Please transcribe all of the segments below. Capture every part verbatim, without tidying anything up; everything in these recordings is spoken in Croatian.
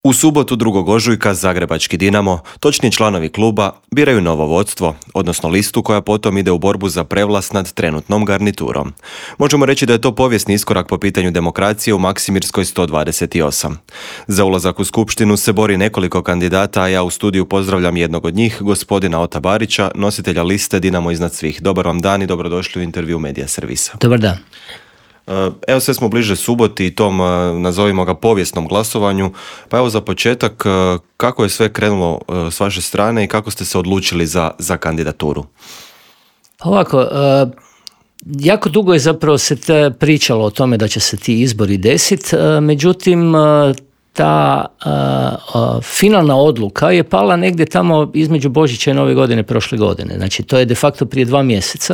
U subotu drugog ožujka Zagrebački Dinamo, točni članovi kluba, biraju novo vodstvo, odnosno listu koja potom ide u borbu za prevlast nad trenutnom garniturom. Možemo reći da je to povijesni iskorak po pitanju demokracije u Maksimirskoj sto dvadeset osam. Za ulazak u skupštinu se bori nekoliko kandidata, a ja u studiju pozdravljam jednog od njih, gospodina Ota Barića, nositelja liste Dinamo iznad svih. Dobar vam dan i dobrodošli u intervju Medija Servisa. Dobar dan. Evo, sve smo bliže suboti i tom, nazovimo ga, povijesnom glasovanju. Pa evo, za početak, kako je sve krenulo s vaše strane i kako ste se odlučili za, za kandidaturu? Ovako, jako dugo je zapravo se te pričalo o tome da će se ti izbori desiti, međutim, ta uh, finalna odluka je pala negdje tamo između Božića i Nove godine prošle godine. Znači, to je de facto prije dva mjeseca.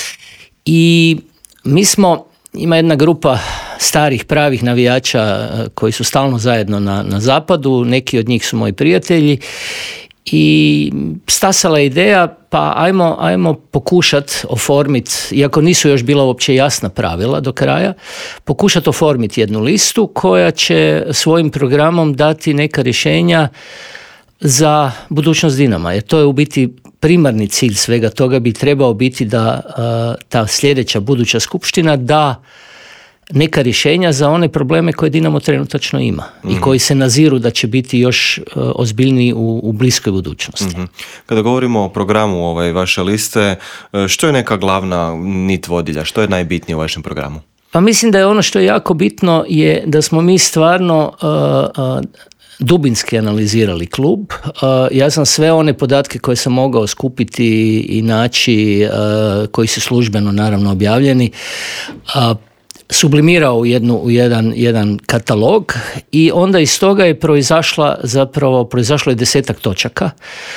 I mi smo Ima jedna grupa starih, pravih navijača koji su stalno zajedno na, na zapadu, neki od njih su moji prijatelji i stasala je ideja, pa ajmo, ajmo pokušati oformiti, iako nisu još bila uopće jasna pravila do kraja, pokušati oformiti jednu listu koja će svojim programom dati neka rješenja za budućnost Dinama, jer to je u biti primarni cilj svega toga bi trebao biti da uh, ta sljedeća buduća skupština da neka rješenja za one probleme koje Dinamo trenutačno ima mm-hmm. i koji se naziru da će biti još uh, ozbiljniji u, u bliskoj budućnosti. Mm-hmm. Kada govorimo o programu ovaj, vaše liste, što je neka glavna nit vodilja, što je najbitnije u vašem programu? Pa mislim da je ono što je jako bitno je da smo mi stvarno uh, uh, dubinski analizirali klub. Ja sam sve one podatke koje sam mogao skupiti i naći, koji su službeno naravno objavljeni, sublimirao u, jednu, u jedan, jedan katalog i onda iz toga je proizašla zapravo, proizašlo je desetak točaka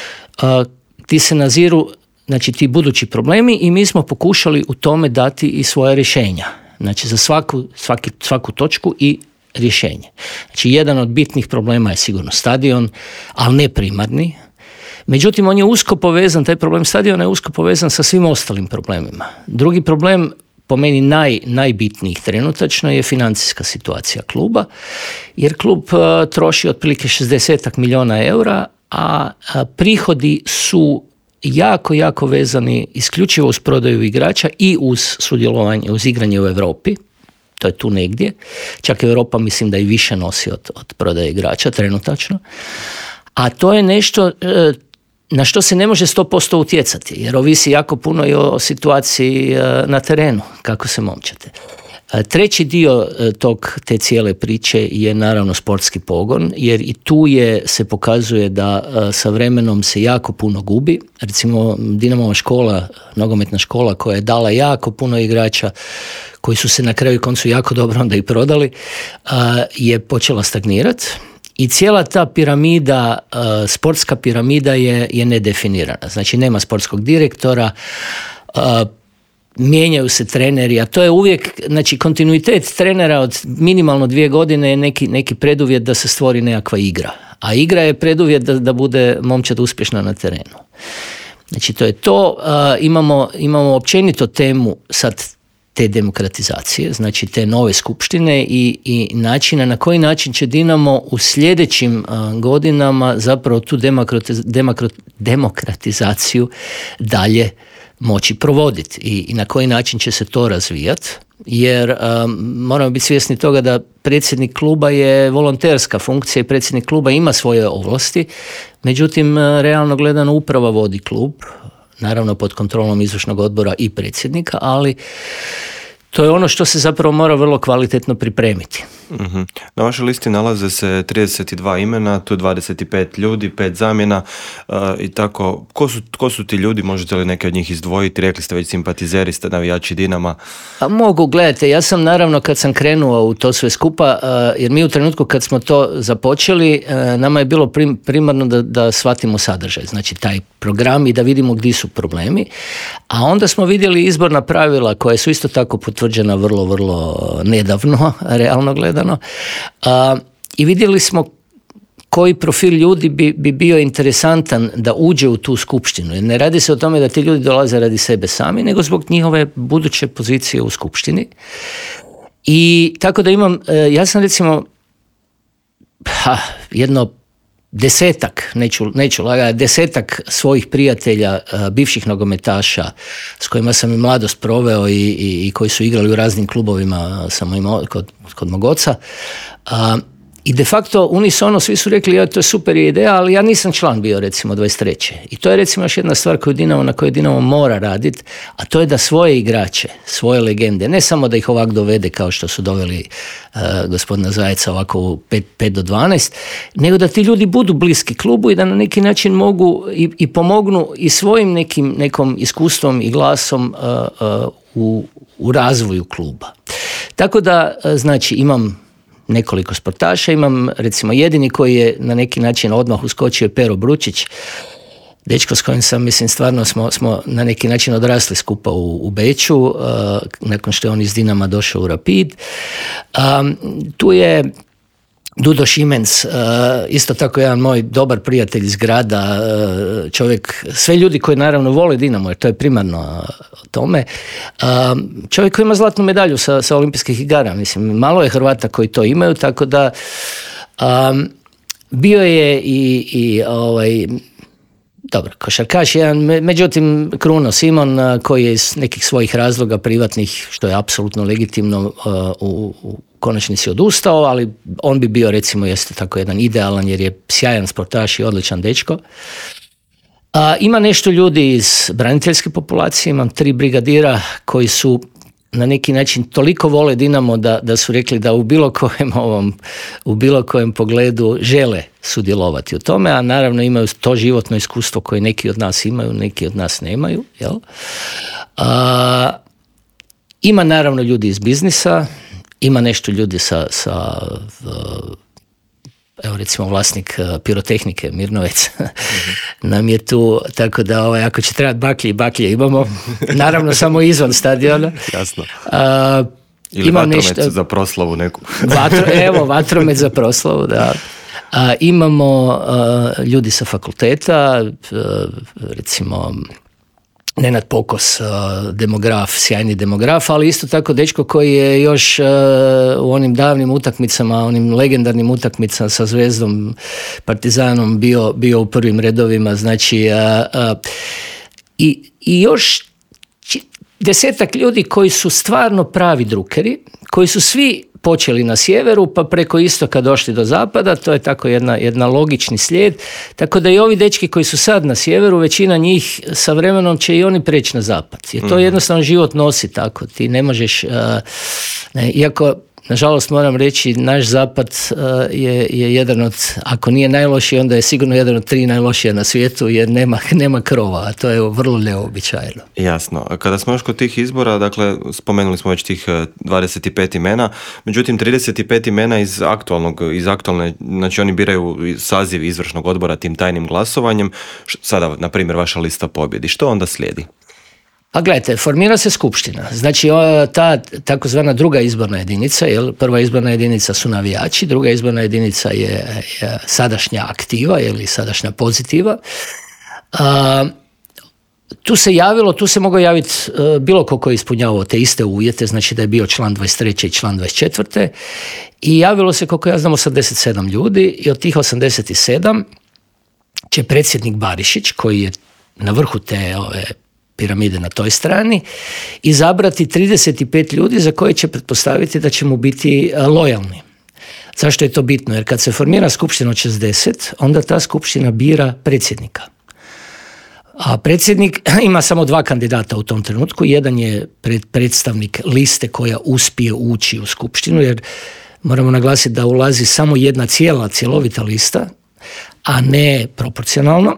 ti se naziru, znači ti budući problemi i mi smo pokušali u tome dati i svoje rješenja. Znači za svaku, svaki, svaku točku i rješenje. Znači, jedan od bitnih problema je sigurno stadion, ali ne primarni. Međutim, on je usko povezan, taj problem stadiona je usko povezan sa svim ostalim problemima. Drugi problem, po meni naj, najbitnijih trenutačno, je financijska situacija kluba, jer klub uh, troši otprilike šezdeset milijuna eura, a, a prihodi su jako, jako vezani isključivo uz prodaju igrača i uz sudjelovanje, uz igranje u Europi. To je tu negdje. Čak Europa mislim da i više nosi od, od prodaje igrača trenutačno. A to je nešto e, na što se ne može sto posto utjecati, jer ovisi jako puno i o situaciji e, na terenu, kako se momčate. E, treći dio e, tog, te cijele priče je naravno sportski pogon, jer i tu je, se pokazuje da e, sa vremenom se jako puno gubi. Recimo Dinamova škola, nogometna škola koja je dala jako puno igrača koji su se na kraju koncu jako dobro onda i prodali, je počela stagnirati i cijela ta piramida, sportska piramida je, je nedefinirana. Znači nema sportskog direktora, mijenjaju se treneri, a to je uvijek, znači kontinuitet trenera od minimalno dvije godine je neki, neki preduvjet da se stvori nekakva igra. A igra je preduvjet da, da bude momčad uspješna na terenu. Znači to je to, imamo, imamo općenito temu sad te demokratizacije, znači te nove skupštine i, i načina na koji način će Dinamo u sljedećim uh, godinama zapravo tu demokratiz, demokrat, demokratizaciju dalje moći provoditi i, i na koji način će se to razvijati. Jer um, moramo biti svjesni toga da predsjednik kluba je volonterska funkcija i predsjednik kluba ima svoje ovlasti, međutim realno gledano uprava vodi klub, naravno pod kontrolom izvršnog odbora i predsjednika, ali to je ono što se zapravo mora vrlo kvalitetno pripremiti. Mm-hmm. Na vašoj listi nalaze se trideset dva imena, tu je dvadeset pet ljudi, pet zamjena uh, i tako. Ko su, ko su ti ljudi, možete li neke od njih izdvojiti? Rekli ste već simpatizeri, ste navijači Dinama. A mogu, gledajte, ja sam naravno kad sam krenuo u to sve skupa, uh, jer mi u trenutku kad smo to započeli, uh, nama je bilo prim, primarno da, da shvatimo sadržaj, znači taj program i da vidimo gdje su problemi, a onda smo vidjeli izborna pravila koja su isto tako potvrđena vrlo, vrlo nedavno, realno gledano. A, i vidjeli smo koji profil ljudi bi, bi bio interesantan da uđe u tu skupštinu. Jer ne radi se o tome da ti ljudi dolaze radi sebe sami, nego zbog njihove buduće pozicije u skupštini. I tako da imam, ja sam recimo ha, jedno desetak, neću, neću lagati, desetak svojih prijatelja, bivših nogometaša s kojima sam i mladost proveo i, i, i koji su igrali u raznim klubovima sam imao kod, kod mog oca. A, I de facto unisono svi su rekli ja, to je super ideja, ali ja nisam član bio recimo dvadeset treće. I to je recimo još jedna stvar koju Dinamo, na kojoj Dinamo mora raditi, a to je da svoje igrače, svoje legende, ne samo da ih ovako dovede kao što su doveli uh, gospodina Zajeca ovako u pet do dvanaest, nego da ti ljudi budu bliski klubu i da na neki način mogu i, i pomognu i svojim nekim, nekom iskustvom i glasom uh, uh, u, u razvoju kluba. Tako da, uh, znači, imam nekoliko sportaša, imam recimo jedini koji je na neki način odmah uskočio je Pero Bručić, dečko s kojim sam, mislim, stvarno smo, smo na neki način odrasli skupa u, u Beču, uh, nakon što je on iz Dinama došao u Rapid. Um, tu je Dudo Šimenc, uh, isto tako jedan moj dobar prijatelj iz grada, uh, čovjek, sve ljudi koji naravno vole Dinamo, jer to je primarno uh, tome, uh, čovjek koji ima zlatnu medalju sa, sa olimpijskih igara, mislim, malo je Hrvata koji to imaju, tako da um, bio je i, i ovaj, dobro, košarkaš jedan, međutim Kruno Simon koji je iz nekih svojih razloga privatnih, što je apsolutno legitimno, uh, u, u konačnici odustao, ali on bi bio recimo jeste tako jedan idealan jer je sjajan sportaš i odličan dečko. A, ima nešto ljudi iz braniteljske populacije, imam tri brigadira koji su na neki način toliko vole Dinamo da, da su rekli da u bilo kojem ovom, u bilo kojem pogledu žele sudjelovati u tome, a naravno imaju to životno iskustvo koje neki od nas imaju, neki od nas nemaju. Jel? A, ima naravno ljudi iz biznisa, ima nešto ljudi sa, sa evo recimo vlasnik pirotehnike Mirnovec nam je tu, tako da ovaj, ako će trebati baklje i baklje imamo, naravno samo izvan stadiona. Jasno. A, ili vatromet nešto, za proslavu neku. vatro, evo, vatromet za proslavu, da. A, imamo a, ljudi sa fakulteta, a, recimo Nenad Pokos, demograf, sjajni demograf, ali isto tako dečko koji je još u onim davnim utakmicama, onim legendarnim utakmicama sa Zvezdom, Partizanom bio, bio u prvim redovima, znači a, a, i, i još desetak ljudi koji su stvarno pravi drukeri, koji su svi počeli na sjeveru, pa preko istoka došli do zapada, to je tako jedna, jedna logični slijed, tako da i ovi dečki koji su sad na sjeveru, većina njih sa vremenom će i oni preći na zapad. Jer to jednostavno život nosi tako, ti ne možeš, uh, ne, iako nažalost moram reći, naš zapad uh, je, je jedan od, ako nije najlošiji, onda je sigurno jedan od tri najlošija na svijetu, jer nema, nema krova, a to je vrlo neobičajno. Jasno. Kada smo još kod tih izbora, dakle, spomenuli smo već tih dvadeset pet imena, međutim, trideset pet imena iz aktualnog, iz aktualne, znači oni biraju saziv izvršnog odbora tim tajnim glasovanjem. Sada, na primjer, vaša lista pobjedi. Što onda slijedi? A gledajte, formira se skupština, znači ta takozvana druga izborna jedinica, jel, prva izborna jedinica su navijači, druga izborna jedinica je, je sadašnja aktiva ili sadašnja pozitiva. A, tu se javilo, tu se mogao javiti bilo ko koji je ispunjavao te iste uvjete, znači da je bio član dvadeset treće i član dvadeset četvrte i javilo se, koliko ja znam, osamdeset sedam ljudi i od tih osamdeset sedam će predsjednik Barišić, koji je na vrhu te ove piramide na toj strani, izabrati trideset pet ljudi za koje će pretpostaviti da će mu biti lojalni. Zašto je to bitno? Jer kad se formira skupština od šezdeset, onda ta skupština bira predsjednika. A predsjednik ima samo dva kandidata u tom trenutku. Jedan je predstavnik liste koja uspije ući u skupštinu, jer moramo naglasiti da ulazi samo jedna cijela, cjelovita lista, a ne proporcionalno.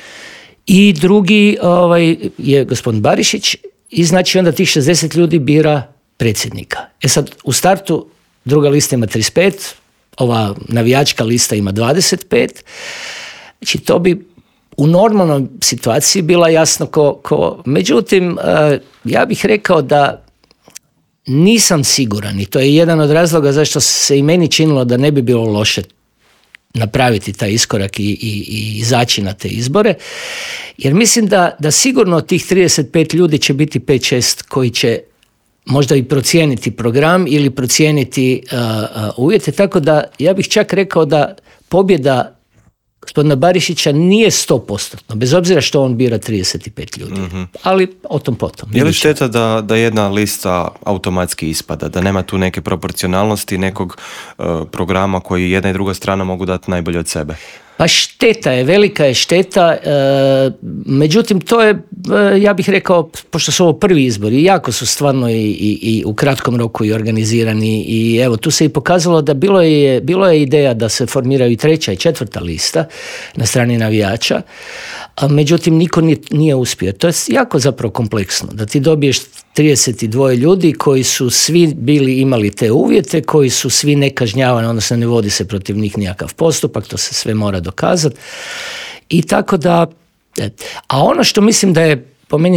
I drugi ovaj, je gospodin Barišić i znači onda tih šezdeset ljudi bira predsjednika. E sad, u startu druga lista ima trideset pet, ova navijačka lista ima dvadeset pet, znači to bi u normalnoj situaciji bila jasno ko, ko. Međutim, ja bih rekao da nisam siguran i to je jedan od razloga zašto se i meni činilo da ne bi bilo loše napraviti taj iskorak i, i, i izaći na te izbore, jer mislim da, da sigurno od tih trideset pet ljudi će biti pet šest koji će možda i procijeniti program ili procijeniti uh, uh, uvjete, tako da ja bih čak rekao da pobjeda gospodina Barišića nije sto posto, bez obzira što on bira trideset pet ljudi, mm-hmm. ali o tom potom. Je li šteta da, da jedna lista automatski ispada, da nema tu neke proporcionalnosti nekog uh, programa koji jedna i druga strana mogu dati najbolje od sebe? Pa šteta je, velika je šteta, e, međutim to je, e, ja bih rekao, pošto su ovo prvi izbori, jako su stvarno i, i, i u kratkom roku i organizirani i evo tu se i pokazalo da bilo je, bilo je ideja da se formiraju i treća i četvrta lista na strani navijača, a međutim niko nije, nije uspio. To je jako zapravo kompleksno, da ti dobiješ trideset dva ljudi koji su svi bili imali te uvjete, koji su svi nekažnjavani, odnosno ne vodi se protiv njih nikakav postupak, to se sve mora dokazati. I tako da, a ono što mislim da je po meni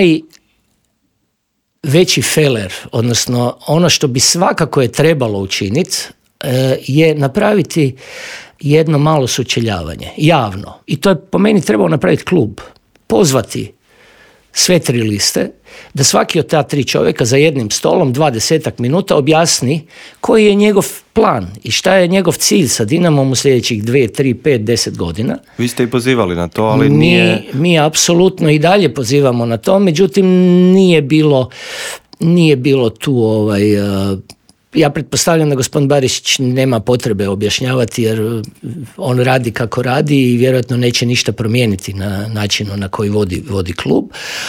najveći feler, odnosno ono što bi svakako je trebalo učiniti, je napraviti jedno malo sučeljavanje, javno. I to je po meni trebalo napraviti klub, pozvati sve tri liste, da svaki od ta tri čovjeka za jednim stolom dvadesetak minuta objasni koji je njegov plan i šta je njegov cilj sa Dinamom u sljedećih dvije, tri, pet, deset godina. Vi ste i pozivali na to, ali nije... Mi, mi apsolutno i dalje pozivamo na to, međutim nije bilo, nije bilo tu ovaj... Uh, ja pretpostavljam da gospodin Barišić nema potrebe objašnjavati jer on radi kako radi i vjerojatno neće ništa promijeniti na načinu na koji vodi, vodi klub.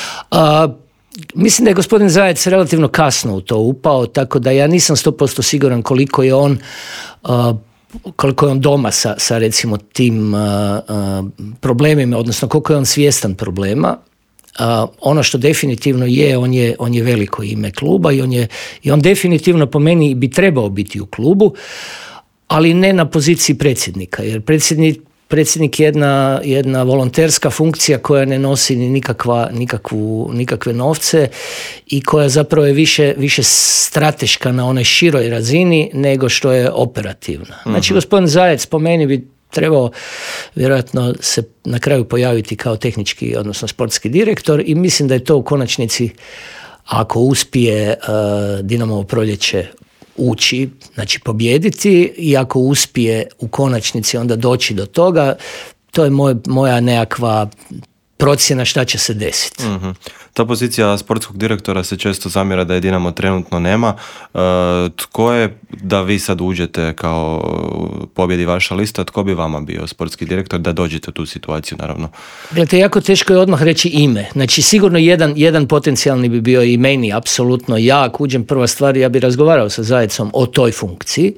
A, mislim da je gospodin Zajec relativno kasno u to upao, tako da ja nisam sto posto siguran koliko je on a, koliko je on doma sa, sa recimo tim a, a, problemima, odnosno koliko je on svjestan problema. Uh, ono što definitivno je, on je, on je veliko ime kluba i on, je, i on definitivno po meni bi trebao biti u klubu, ali ne na poziciji predsjednika, jer predsjednik, predsjednik je jedna, jedna volonterska funkcija koja ne nosi ni nikakva, nikakvu, nikakve novce i koja zapravo je više, više strateška na onoj široj razini nego što je operativna. Uh-huh. Znači, gospodin Zajec po meni bi trebao vjerojatno se na kraju pojaviti kao tehnički, odnosno sportski direktor i mislim da je to u konačnici, ako uspije uh, Dinamovo proljeće ući, znači pobijediti i ako uspije u konačnici onda doći do toga, to je moj, moja nekakva procjena šta će se desiti. Mm-hmm. Ta pozicija sportskog direktora se često zamjera da je Dinamo trenutno nema. E, tko je, da vi sad uđete kao pobjedi vaša lista, tko bi vama bio sportski direktor da dođete u tu situaciju, naravno? Gledajte, jako teško je odmah reći ime. Znači sigurno jedan, jedan potencijalni bi bio i meni, apsolutno. Ja ako uđem, prva stvar, ja bi razgovarao sa Zajecom o toj funkciji.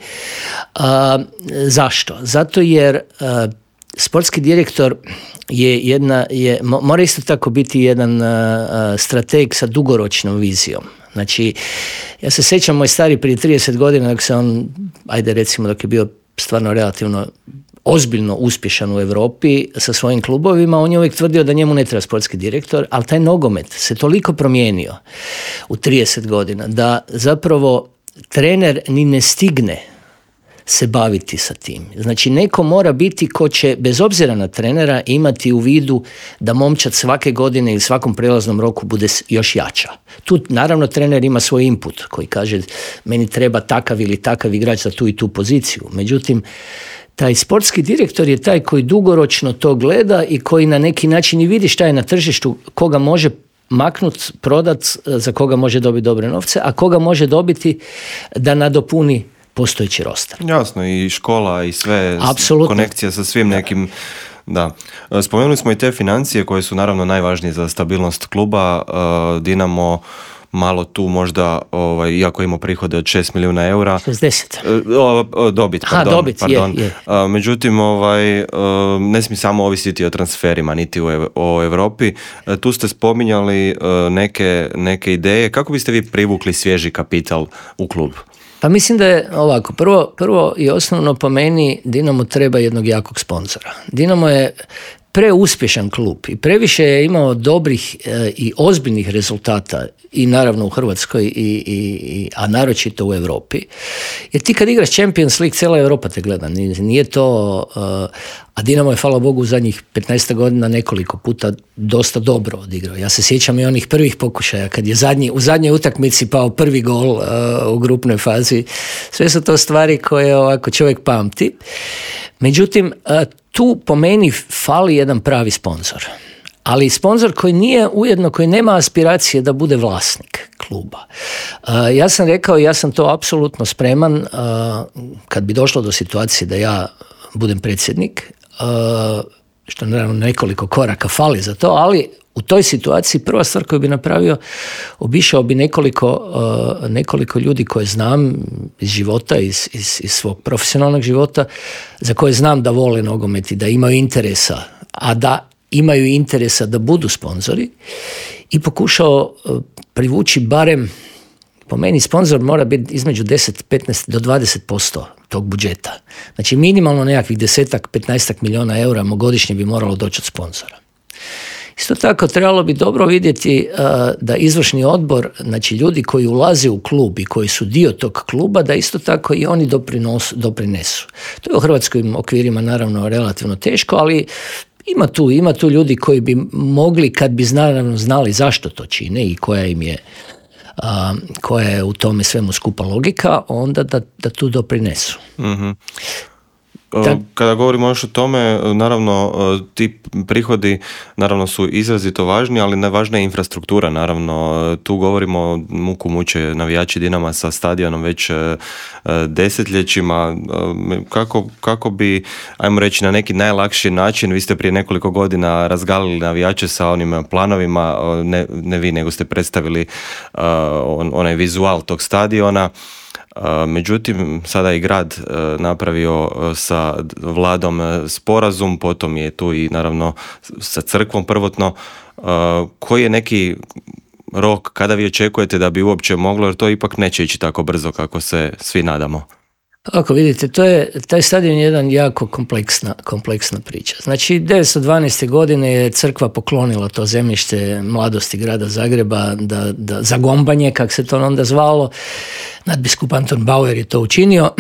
A, zašto? Zato jer a, sportski direktor je jedna, je, mora isto tako biti jedan uh, strateg sa dugoročnom vizijom. Znači, ja se sjećam, moj stari prije trideset godina, dok se on, ajde recimo dok je bio stvarno relativno ozbiljno uspješan u Europi sa svojim klubovima, on je uvijek tvrdio da njemu ne treba sportski direktor, ali taj nogomet se toliko promijenio u trideset godina da zapravo trener ni ne stigne se baviti sa tim. Znači neko mora biti ko će bez obzira na trenera imati u vidu da momčad svake godine ili svakom prelaznom roku bude još jača. Tu naravno trener ima svoj input koji kaže meni treba takav ili takav igrač za tu i tu poziciju. Međutim, taj sportski direktor je taj koji dugoročno to gleda i koji na neki način i vidi šta je na tržištu, koga može maknut, prodat, za koga može dobiti dobre novce, a koga može dobiti da nadopuni postojeći roster. Jasno, i škola i sve, apsolutno. Konekcija sa svim nekim, da. Spomenuli smo i te financije koje su naravno najvažnije za stabilnost kluba. Dinamo malo tu možda, ovaj, iako ima prihode od šest milijuna eura. šezdeset. O, dobit, pardon. Ha, dobit, pardon. Je, je. Međutim, ovaj, ne smije samo ovisiti o transferima, niti o Europi. Tu ste spominjali neke, neke ideje. Kako biste vi privukli svježi kapital u klub? Pa mislim da je ovako, prvo, prvo i osnovno po meni Dinamo treba jednog jakog sponzora. Dinamo je preuspješan klub i previše je imao dobrih e, i ozbiljnih rezultata i naravno u Hrvatskoj, i, i, i, a naročito u Europi. Jer ti kad igraš Champions League, cijela Europa te gleda. Nije to... Uh, a Dinamo je, hvala Bogu, u zadnjih petnaest godina nekoliko puta dosta dobro odigrao. Ja se sjećam i onih prvih pokušaja, kad je zadnji, u zadnjoj utakmici pao prvi gol uh, u grupnoj fazi. Sve su to stvari koje ovako čovjek pamti. Međutim, uh, tu po meni fali jedan pravi sponzor. Ali sponzor koji nije ujedno, koji nema aspiracije da bude vlasnik kluba. Uh, ja sam rekao, ja sam to apsolutno spreman, uh, kad bi došlo do situacije da ja budem predsjednik, uh, što naravno nekoliko koraka fali za to, ali u toj situaciji prva stvar koju bi napravio, obišao bi nekoliko, uh, nekoliko ljudi koje znam iz života, iz, iz, iz svog profesionalnog života, za koje znam da vole nogomet i da imaju interesa, a da imaju interesa da budu sponzori, i pokušao privući barem, po meni sponzor mora biti između deset, petnaest do dvadeset posto tog budžeta. Znači minimalno nekakvih desetak, petnaestak milijuna eura godišnje bi moralo doći od sponzora. Isto tako trebalo bi dobro vidjeti uh, da izvršni odbor, znači ljudi koji ulaze u klub i koji su dio tog kluba, da isto tako i oni doprinos, doprinesu. To je u hrvatskim okvirima naravno relativno teško, ali Ima tu, ima tu ljudi koji bi mogli, kad bi naravno znali zašto to čine i koja im je, a, koja je u tome svemu skupa logika, onda da, da tu doprinesu. Mm-hmm. Kada govorimo još o tome, naravno ti prihodi naravno su izrazito važni, ali najvažnija je infrastruktura. Naravno, tu govorimo, muku muče navijači Dinama sa stadionom već desetljećima. Kako, kako bi, ajmo reći, na neki najlakši način, vi ste prije nekoliko godina razgalili navijače sa onim planovima, ne, ne vi, nego ste predstavili uh, on, onaj vizual tog stadiona. Međutim, sada je grad napravio sa vladom sporazum, potom je tu i naravno sa crkvom prvotno. Koji je neki rok kada vi očekujete da bi uopće moglo, jer to ipak neće ići tako brzo kako se svi nadamo? Ako vidite, to je, taj stadion je jedan jako kompleksna, kompleksna priča. Znači, devetsto dvanaeste. godine je crkva poklonila to zemljište mladosti grada Zagreba da, da, za gombanje, kak se to onda zvalo. Nadbiskup Anton Bauer je to učinio.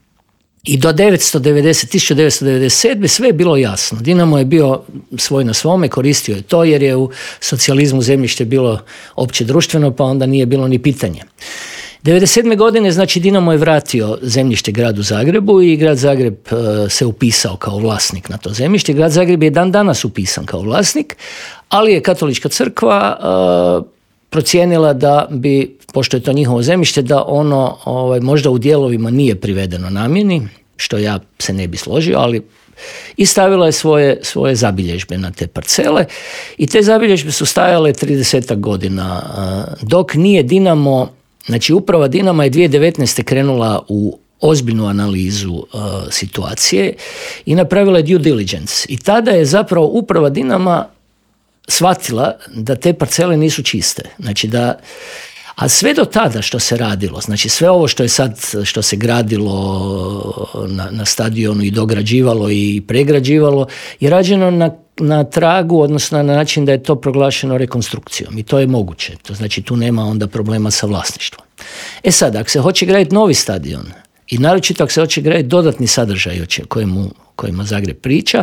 I do devetsto devedeset, tisuću devetsto devedeset sedme. sve je bilo jasno. Dinamo je bio svoj na svome, koristio je to jer je u socijalizmu zemljište bilo opće društveno, pa onda nije bilo ni pitanje. devedeset sedme. godine, znači, Dinamo je vratio zemljište gradu Zagrebu i grad Zagreb uh, se upisao kao vlasnik na to zemljište. Grad Zagreb je dan danas upisan kao vlasnik, ali je Katolička crkva uh, procijenila da bi, pošto je to njihovo zemljište, da ono ovaj, možda u dijelovima nije privedeno namjeni, što ja se ne bi složio, ali i stavila je svoje, svoje zabilježbe na te parcele i te zabilježbe su stajale tridesetak godina, uh, dok nije Dinamo. Znači, uprava Dinama je dvije tisuće devetnaeste. krenula u ozbiljnu analizu uh, situacije i napravila je due diligence. I tada je zapravo uprava Dinama shvatila da te parcele nisu čiste. Znači da, a sve do tada što se radilo, znači sve ovo što je sad, što se gradilo na, na stadionu i dograđivalo i pregrađivalo, je rađeno na na tragu, odnosno na način da je to proglašeno rekonstrukcijom i to je moguće. To znači tu nema onda problema sa vlasništvom. E sad, ako se hoće graditi novi stadion i naročito ako se hoće graditi dodatni sadržaj o kojemu, kojima Zagreb priča,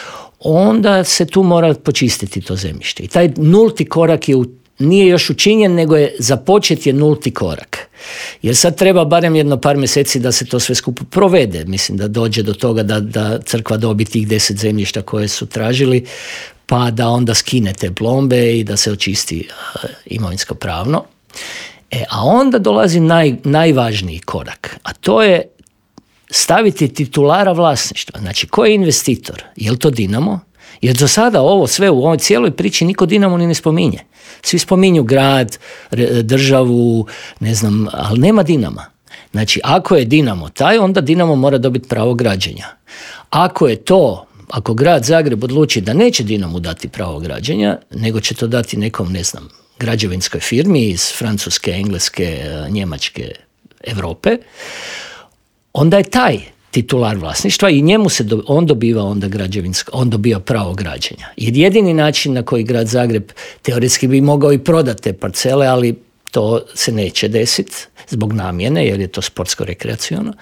onda se tu mora počistiti to zemljište. I taj nulti korak je u nije još učinjen, nego je započet je nulti korak. Jer sad treba barem jedno par mjeseci da se to sve skupo provede. Mislim da dođe do toga da, da crkva dobi tih deset zemljišta koje su tražili, pa da onda skine te plombe i da se očisti uh, imovinsko pravno. E, a onda dolazi naj, najvažniji korak, a to je staviti titulara vlasništva. Znači, ko je investitor? Je li to Dinamo? Jer do sada ovo sve u ovoj cijeloj priči niko Dinamo ni ne spominje. Svi spominju grad, državu, ne znam, ali nema Dinama. Znači, ako je Dinamo taj, onda Dinamo mora dobiti pravo građenja. Ako je to, ako grad Zagreb odluči da neće Dinamu dati pravo građenja, nego će to dati nekom, ne znam, građevinskoj firmi iz Francuske, Engleske, Njemačke, Europe, onda je taj titular vlasništva i njemu se do, on dobiva onda građevinsko, on dobiva pravo građenja. Jer jedini način na koji grad Zagreb teoretski bi mogao i prodati te parcele, ali to se neće desiti zbog namjene, jer je to sportsko-rekreaciono.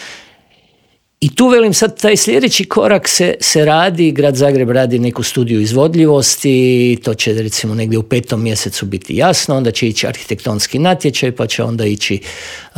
I tu velim sad taj sljedeći korak se, se radi, grad Zagreb radi neku studiju izvodljivosti, to će recimo negdje u petom mjesecu biti jasno, onda će ići arhitektonski natječaj, pa će onda ići uh,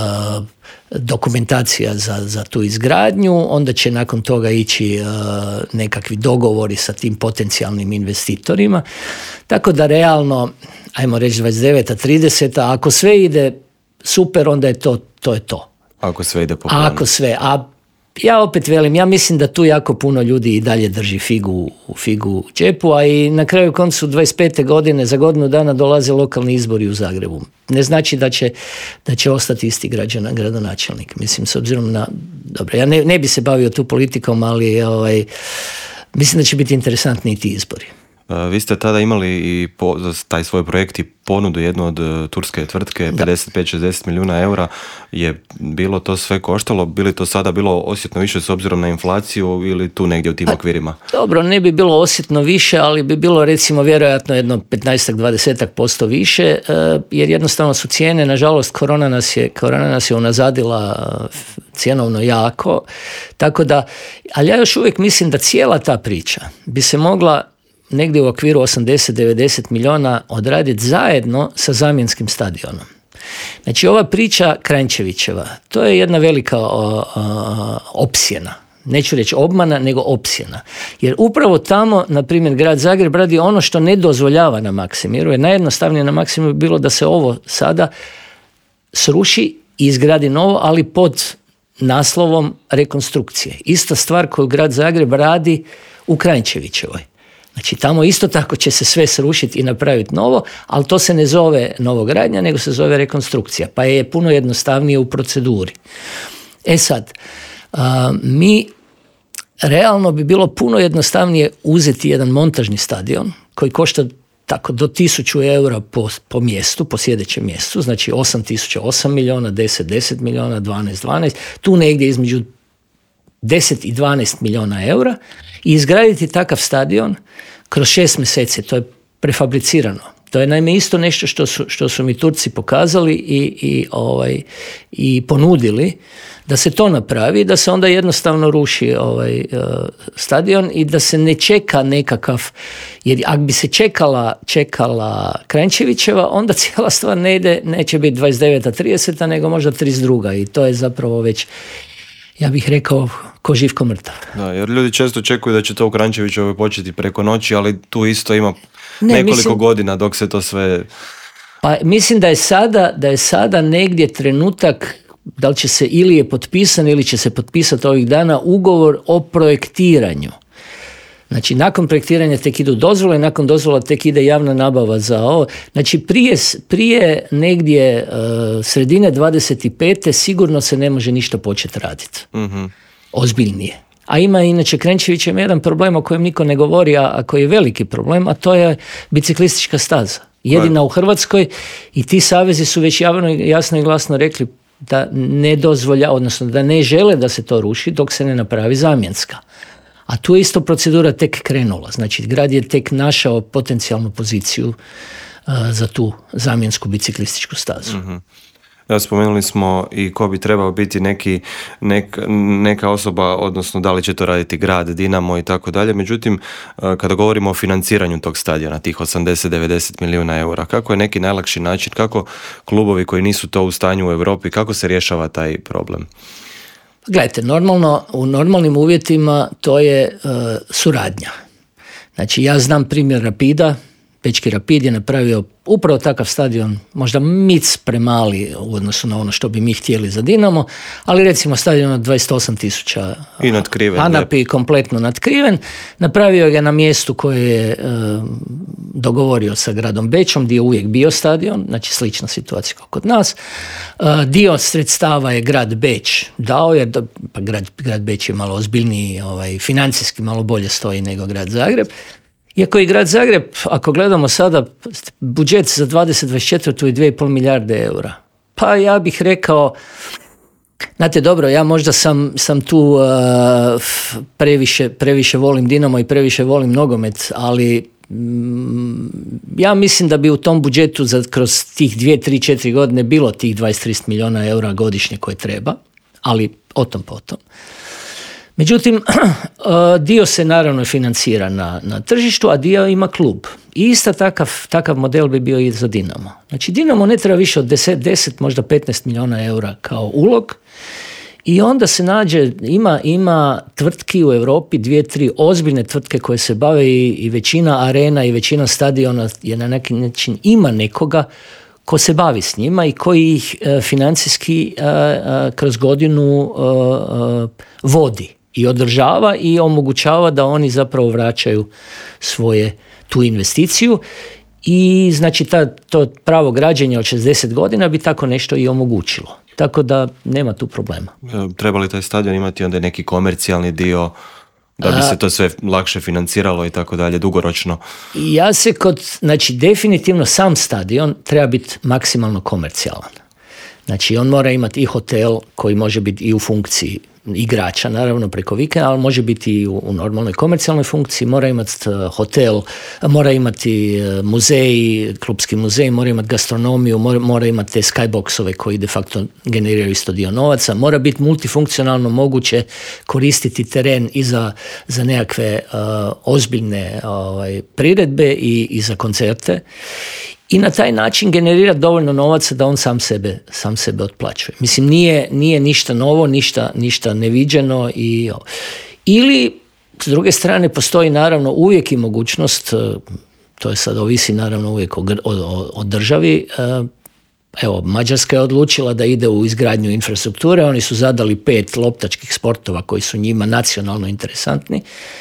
dokumentacija za, za tu izgradnju, onda će nakon toga ići uh, nekakvi dogovori sa tim potencijalnim investitorima, tako da realno, ajmo reći dvadeset deveta trideseta ako sve ide super, onda je to, to je to. Ako sve ide po planu. Ako sve, a ja opet velim, ja mislim da tu jako puno ljudi i dalje drži figu u figu u džepu, a i na kraju koncu dvadeset pete godine, za godinu dana dolaze lokalni izbori u Zagrebu. Ne znači da će, da će ostati isti građana, gradonačelnik. Mislim, s obzirom na, dobro, ja ne, ne bi se bavio tu politikom, ali ovaj, mislim da će biti interesantni ti izbori. Vi ste tada imali i po, taj svoj projekt i ponudu jednu od uh, turske tvrtke, pedeset pet šezdeset milijuna eura je bilo to sve koštalo, bili to sada bilo osjetno više s obzirom na inflaciju ili tu negdje u tim okvirima? Dobro, ne bi bilo osjetno više, ali bi bilo recimo vjerojatno jedno petnaest do dvadeset posto više, uh, jer jednostavno su cijene, nažalost korona nas je, korona nas je unazadila uh, cjenovno jako, tako da, ali ja još uvijek mislim da cijela ta priča bi se mogla negdje u okviru osamdeset do devedeset milijuna odraditi zajedno sa zamjenskim stadionom. Znači ova priča Kranjčevićeva, to je jedna velika o, o, opsjena. Neću reći obmana, nego opsjena. Jer upravo tamo, na primjer, grad Zagreb radi ono što ne dozvoljava na Maksimiru, jer najjednostavnije na Maksimiru bi bilo da se ovo sada sruši i izgradi novo, ali pod naslovom rekonstrukcije. Ista stvar koju grad Zagreb radi u Kranjčevićevoj. Znači tamo isto tako će se sve srušiti i napraviti novo, ali to se ne zove novogradnja, nego se zove rekonstrukcija, pa je puno jednostavnije u proceduri. E sad, a, mi realno bi bilo puno jednostavnije uzeti jedan montažni stadion koji košta tako do tisuću eura po, po mjestu, po sjedećem mjestu, znači osam tisuća osam milijuna, deset deset milijuna, dvanaest dvanaest, tu negdje između deset i dvanaest milijuna eura i izgraditi takav stadion kroz šest mjeseci, to je prefabricirano. To je naime isto nešto što su, što su mi Turci pokazali i, i, ovaj, i ponudili, da se to napravi, da se onda jednostavno ruši ovaj, uh, stadion i da se ne čeka nekakav, jer ako bi se čekala, čekala Kranjčevićeva, onda cijela stvar ne ide, neće biti dvadeset deveta trideseta nego možda trideset druga i to je zapravo već, ja bih rekao, ko živ ko mrtav. Da, jer ljudi često očekuju da će to u Kranjčevićevoj početi preko noći, ali tu isto ima ne, nekoliko mislim, godina dok se to sve... Pa mislim da je sada, da je sada negdje trenutak, da li će se ili je potpisan ili će se potpisati ovih dana ugovor o projektiranju. Znači, nakon projektiranja tek idu dozvole, nakon dozvola tek ide javna nabava za ovo. Znači, prije, prije negdje uh, sredine dvadeset pete sigurno se ne može ništa početi raditi. Mm-hmm. Ozbiljnije. A ima inače Kranjčevićem jedan problem o kojem niko ne govori, a koji je veliki problem, a to je biciklistička staza. Jedina u Hrvatskoj i ti savezi su već javno, jasno i glasno rekli da ne dozvolja, odnosno da ne žele da se to ruši dok se ne napravi zamjenska. A tu je isto procedura tek krenula. Znači, grad je tek našao potencijalnu poziciju uh, za tu zamjensku biciklističku stazu. Mm-hmm. Da, spomenuli smo i ko bi trebao biti neki, nek, neka osoba, odnosno da li će to raditi grad, Dinamo i tako dalje. Međutim, kada govorimo o financiranju tog stadiona, tih osamdeset do devedeset milijuna eura, kako je neki najlakši način, kako klubovi koji nisu to u stanju u Europi, kako se rješava taj problem? Gledajte, normalno, u normalnim uvjetima to je uh, suradnja. Znači, ja znam primjer Rapida, Bečki Rapid je napravio upravo takav stadion, možda mic premali u odnosu na ono što bi mi htjeli za Dinamo, ali recimo stadion od dvadeset osam tisuća i natkriven, Anapi, kompletno natkriven. Napravio ga na mjestu koje je e, dogovorio sa gradom Bečom, gdje je uvijek bio stadion, znači slična situacija kao kod nas. E, dio sredstava je grad Beč dao, jer da, pa grad, grad Beč je malo ozbiljniji, ovaj, financijski malo bolje stoji nego grad Zagreb. Iako i grad Zagreb, ako gledamo sada, budžet za dvadeset dvadeset četvrtu je dvije i pol milijarde eura. Pa ja bih rekao, Znate, dobro, ja možda sam, sam tu uh, previše, previše volim Dinamo i previše volim nogomet, ali mm, ja mislim da bi u tom budžetu za kroz tih dvije, tri, četiri godine bilo tih dvadeset do trideset milijuna eura godišnje koje treba, ali o tom potom. Međutim, dio se naravno financira na, na tržištu, a dio ima klub. I isto takav, takav model bi bio i za Dinamo. Znači, Dinamo ne treba više od deset, deset možda petnaest milijuna eura kao ulog i onda se nađe, ima, ima tvrtki u Europi, dvije, tri ozbiljne tvrtke koje se bave i, i većina arena i većina stadiona je na neki način ima nekoga ko se bavi s njima i koji ih e, financijski e, e, kroz godinu e, e, vodi i održava i omogućava da oni zapravo vraćaju svoje tu investiciju i znači ta, to pravo građenja od šezdeset godina bi tako nešto i omogućilo. Tako da nema tu problema. Treba li taj stadion imati onda neki komercijalni dio da bi se to sve lakše financiralo i tako dalje, dugoročno? Ja se kod, znači definitivno sam stadion treba biti maksimalno komercijalan. Znači on mora imati i hotel koji može biti i u funkciji igrača, naravno preko vikenda, ali može biti i u, u normalnoj komercijalnoj funkciji, mora imati hotel, mora imati muzej, klubski muzej, mora imati gastronomiju, mora, mora imati te skyboxove koji de facto generiraju isto dio novaca, mora biti multifunkcionalno moguće koristiti teren i za, za nekakve uh, ozbiljne ovaj, priredbe i, i za koncerte. I na taj način generira dovoljno novaca da on sam sebe, sam sebe otplaćuje. Mislim, nije, nije ništa novo, ništa, ništa neviđeno. I, ili, s druge strane, postoji naravno uvijek i mogućnost, to je sad ovisi naravno uvijek o, o, o državi. Evo, Mađarska je odlučila da ide u izgradnju infrastrukture, oni su zadali pet loptačkih sportova koji su njima nacionalno interesantni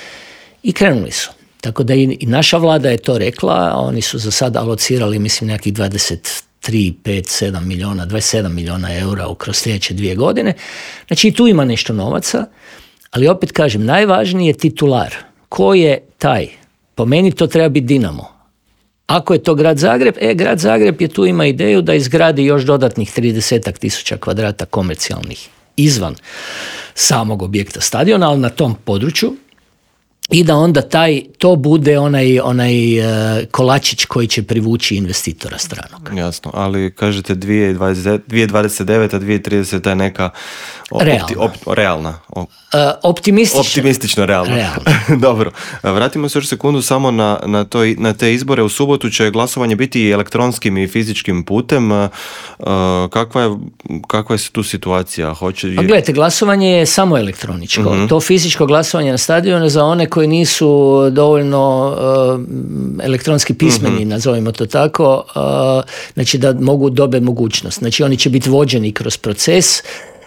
i krenuli su. Tako da i naša vlada je to rekla, oni su za sada alocirali, mislim, nekakvih dvadeset tri, pet, sedam milijuna, dvadeset sedam milijuna eura kroz sljedeće dvije godine. Znači i tu ima nešto novaca, ali opet kažem, najvažniji je titular. Ko je taj? Po meni to treba biti Dinamo. Ako je to grad Zagreb, e, grad Zagreb je tu ima ideju da izgradi još dodatnih trideset tisuća kvadrata komercijalnih izvan samog objekta stadiona, ali na tom području. I da onda taj, to bude onaj, onaj uh, kolačić koji će privući investitora stranog. Jasno, ali kažete dvije tisuće dvadeset deveta, dvije tisuće trideseta je neka opti, realna. Op, realna. O, uh, optimistično. Optimistično realna. realna. Dobro, vratimo se još sekundu samo na, na, to, na te izbore. U subotu će glasovanje biti i elektronskim i fizičkim putem. Uh, kakva, je, kakva je tu situacija? Hoće... A gledajte, glasovanje je samo elektroničko. Uh-huh. To fizičko glasovanje na stadionu za one koji nisu dovoljno uh, elektronski pismeni, uh-huh. nazovimo to tako, uh, znači da mogu dobe mogućnost. Znači oni će biti vođeni kroz proces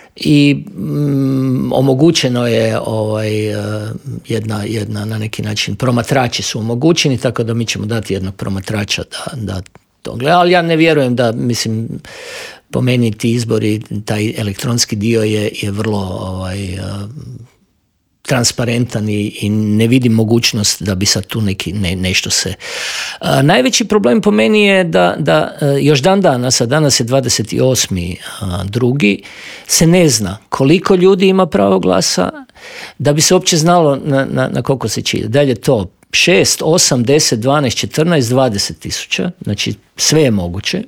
i mm, omogućeno je ovaj, uh, jedna, jedna na neki način, promatrači su omogućeni, tako da mi ćemo dati jednog promatrača da, da to gleda, ali ja ne vjerujem da, mislim, po meni ti izbori, taj elektronski dio je, je vrlo ovaj, uh, transparentan i, i ne vidim mogućnost da bi sad tu neki, ne, nešto se... A, najveći problem po meni je da, da još dan danas, a danas je dvadeset osmi drugi se ne zna koliko ljudi ima pravo glasa, da bi se uopće znalo na, na, na koliko se čije. Dalje to šest, osam, deset, dvanaest, četrnaest, dvadeset tisuća, znači sve je moguće.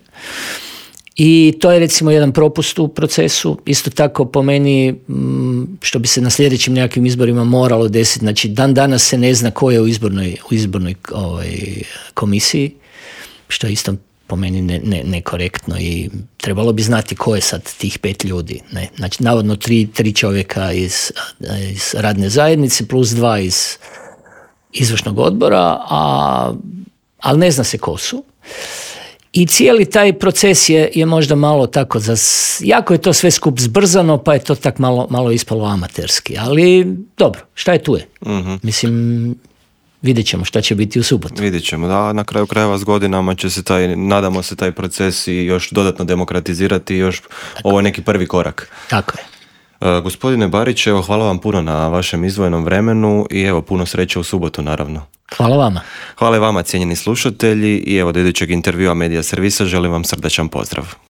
I to je recimo jedan propust u procesu. Isto tako po meni, što bi se na sljedećim nekakvim izborima moralo desiti, znači dan danas se ne zna ko je u izbornoj, u izbornoj ovaj, komisiji, što je isto po meni ne, ne, nekorektno i trebalo bi znati ko je sad tih pet ljudi. Ne? Znači navodno tri, tri čovjeka iz, iz radne zajednice plus dva iz izvršnog odbora, a, ali ne zna se ko su. I cijeli taj proces je, je možda malo tako, za, jako je to sve skup zbrzano, pa je to tak malo, malo ispalo amaterski. Ali dobro, šta je tu je? Uh-huh. Mislim, vidjet ćemo šta će biti u subotu. Vidjet ćemo, da, na kraju krajeva s godinama će se taj, nadamo se taj proces i još dodatno demokratizirati, još tako. Ovo je neki prvi korak. Tako je. Uh, gospodine Barić, evo, hvala vam puno na vašem izdvojenom vremenu i evo, puno sreće u subotu, naravno. Hvala vama. Hvala i vama, cijenjeni slušatelji, i evo do idućeg intervjua Medija Servisa želim vam srdačan pozdrav.